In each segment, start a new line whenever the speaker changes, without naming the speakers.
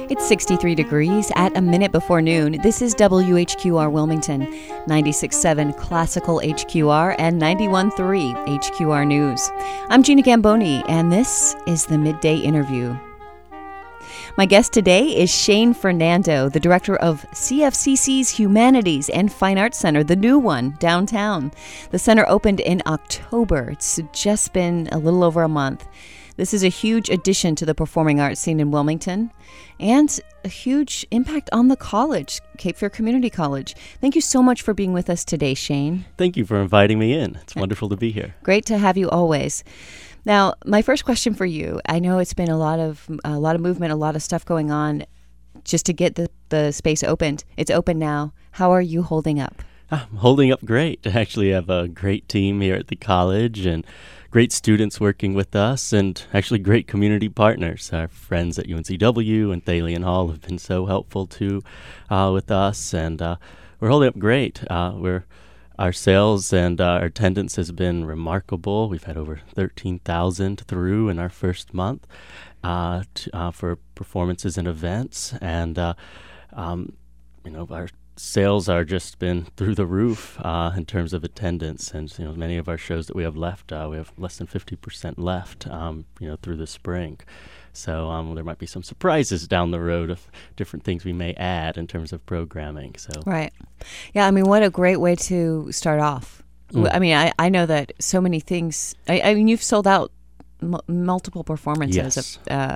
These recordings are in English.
It's 63 degrees at a minute before noon. This is WHQR Wilmington, 96.7 Classical HQR and 91.3 HQR News. I'm Gina Gamboni, and this is the Midday Interview. My guest today is Shane Fernando, the director of CFCC's Humanities and Fine Arts Center, the new one, downtown. The center opened in October. It's just been a little over a month. This is a huge addition to the performing arts scene in Wilmington and a huge impact on the college, Cape Fear Community College. Thank you so much for being with us today, Shane.
Thank you for inviting me in. It's wonderful to be here.
Great to have you always. Now, my first question for you, I know it's been a lot of movement, a lot of stuff going on just to get the space opened. It's open now. How are you holding up?
I'm holding up great. I actually have a great team here at the college and great students working with us and actually great community partners. Our friends at UNCW and Thalian Hall have been so helpful too with us, and we're holding up great. Our sales and our attendance has been remarkable. We've had over 13,000 through in our first month for performances and events, and our sales are just been through the roof in terms of attendance. And many of our shows that we have left, we have less than 50% left. Through the spring. So there might be some surprises down the road of different things we may add in terms of programming. So
right, yeah. I mean, what a great way to start off. I mean, I know that so many things. I mean, you've sold out multiple performances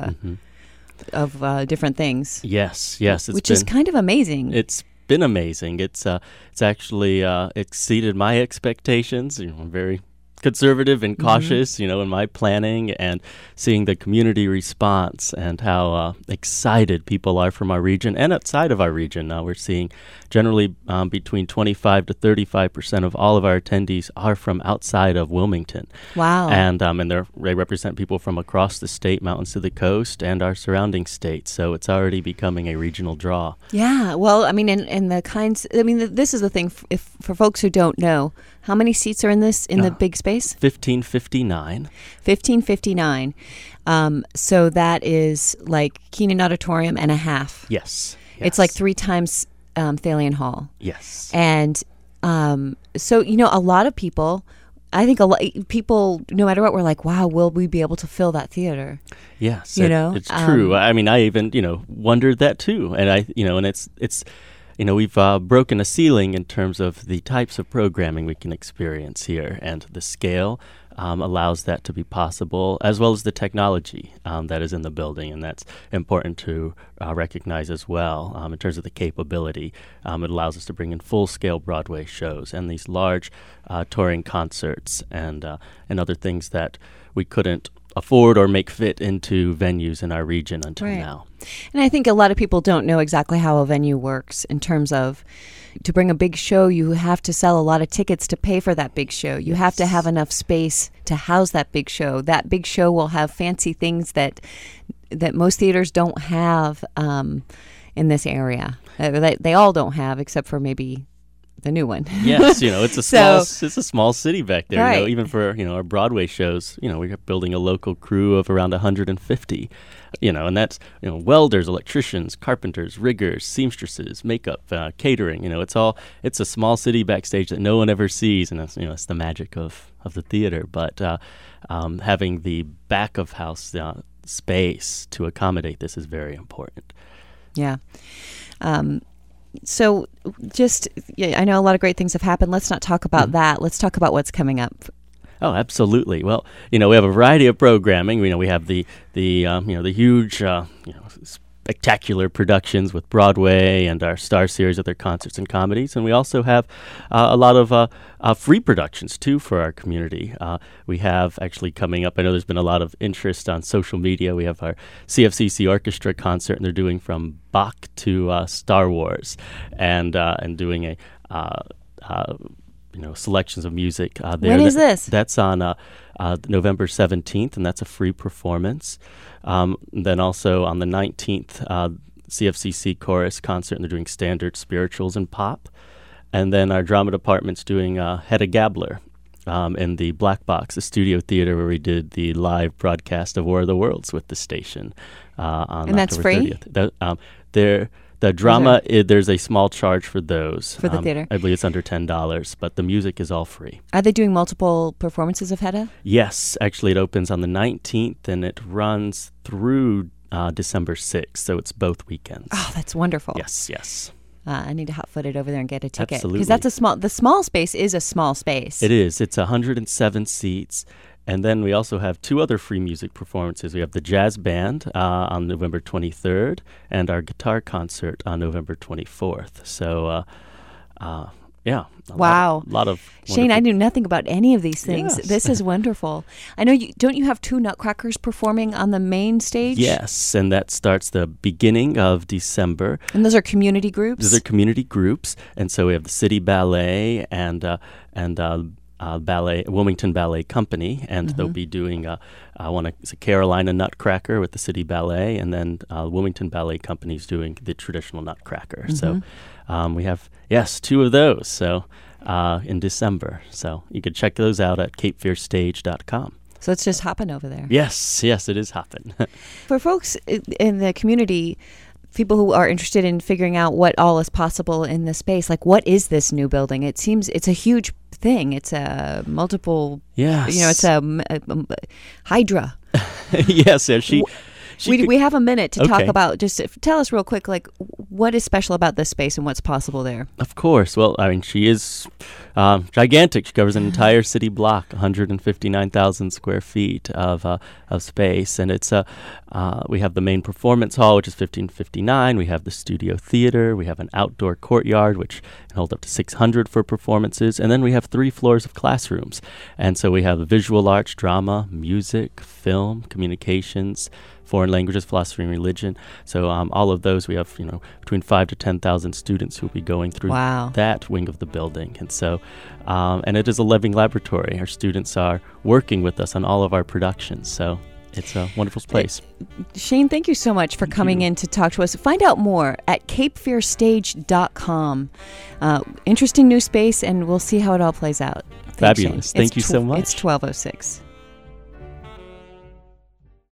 of different things.
Yes,
which is kind of amazing.
It's been amazing. It's actually exceeded my expectations. I'm very conservative and cautious, in my planning, and seeing the community response and how excited people are from our region and outside of our region. Now we're seeing generally between 25 to 35% of all of our attendees are from outside of Wilmington.
Wow.
And they represent people from across the state, mountains to the coast, and our surrounding states. So it's already becoming a regional draw.
Yeah. Well, I mean, and the kinds, this is the thing, for folks who don't know, how many seats are in the big space?
1559.
1559. So that is like Keenan Auditorium and a half.
Yes.
It's like 3 times Thalian Hall.
Yes.
And so, a lot of people, I think people, no matter what, were like, wow, will we be able to fill that theater?
Yes. It's true. I mean, I even, wondered that too. And and it's we've broken a ceiling in terms of the types of programming we can experience here, and the scale allows that to be possible, as well as the technology that is in the building, and that's important to recognize as well. In terms of the capability, it allows us to bring in full-scale Broadway shows and these large touring concerts and other things that we couldn't afford or make fit into venues in our region until now.
And I think a lot of people don't know exactly how a venue works in terms of, to bring a big show, you have to sell a lot of tickets to pay for that big show. You have to have enough space to house that big show. That big show will have fancy things that most theaters don't have in this area. They all don't have, except for maybe the new one.
Yes, it's a small city back there.
Right.
Even for our Broadway shows, we're building a local crew of around 150. And that's welders, electricians, carpenters, riggers, seamstresses, makeup, catering. It's a small city backstage that no one ever sees, and it's the magic of the theater. But having the back of house space to accommodate this is very important.
Yeah. So I know a lot of great things have happened. Let's not talk about that. Let's talk about what's coming up.
Oh, absolutely. Well, we have a variety of programming. We have the huge, spectacular productions with Broadway and our Star Series of their concerts and comedies. And we also have a lot of free productions, too, for our community. We have actually coming up, I know there's been a lot of interest on social media. We have our CFCC Orchestra concert, and they're doing from Bach to Star Wars, and doing selections of music there.
When is this?
That's on November 17th, and that's a free performance. Then also on the 19th, CFCC Chorus concert, and they're doing standard spirituals and pop. And then our drama department's doing Hedda Gabler in the Black Box, the studio theater where we did the live broadcast of War of the Worlds with the station on
and that's
October
free?
30th. The drama, there's a small charge for those.
For the theater?
I believe it's under $10, but the music is all free.
Are they doing multiple performances of Hedda?
Yes. Actually, it opens on the 19th, and it runs through December 6th, so it's both weekends.
Oh, that's wonderful.
Yes.
I need to hot-foot it over there and get a ticket.
Absolutely.
Because that's the small space is a small space.
It is. It's 107 seats. And then we also have 2 other free music performances. We have the jazz band on November 23rd and our guitar concert on November 24th. So, yeah.
Wow.
A lot of
Shane, I knew nothing about any of these things.
Yes.
This is wonderful. I know don't you have 2 Nutcrackers performing on the main stage?
Yes, and that starts the beginning of December.
And those are community groups?
Those are community groups. And so we have the City Ballet and Wilmington Ballet Company, and they'll be doing it's a Carolina Nutcracker with the City Ballet, and then Wilmington Ballet Company's doing the traditional Nutcracker. So we have 2 of those. So in December, so you can check those out at CapeFearStage.com.
So it's just hopping over there.
Yes, it is hopping.
For folks in the community, people who are interested in figuring out what all is possible in this space, like what is this new building? It seems it's a huge thing. It's a multiple, it's a hydra.
Yes,
we have a minute to talk about, just tell us real quick, like what is special about this space and what's possible there?
Of course. Well, I mean, she is gigantic. She covers an entire city block, 159,000 square feet of space. And it's we have the main performance hall, which is 1559. We have the studio theater. We have an outdoor courtyard, which can hold up to 600 for performances. And then we have 3 floors of classrooms. And so we have visual arts, drama, music, film, communications, foreign languages, philosophy, and religion. So all of those, we have between 5,000 to 10,000 students who will be going through that wing of the building. And so, and it is a living laboratory. Our students are working with us on all of our productions. So it's a wonderful place.
Shane, thank you so much for coming in to talk to us. Find out more at CapeFearStage.com. Interesting new space, and we'll see how it all plays out.
Fabulous. Thank you so much.
It's 12:06.